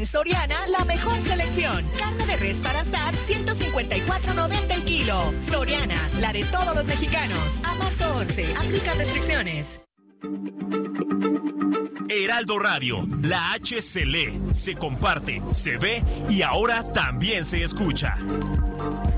Soriana, la mejor selección. Carne de res para asar, 154.90 el kilo. Soriana, la de todos los mexicanos. A marzo 11, aplica restricciones. Heraldo Radio, la H se lee, se comparte, se ve y ahora también se escucha.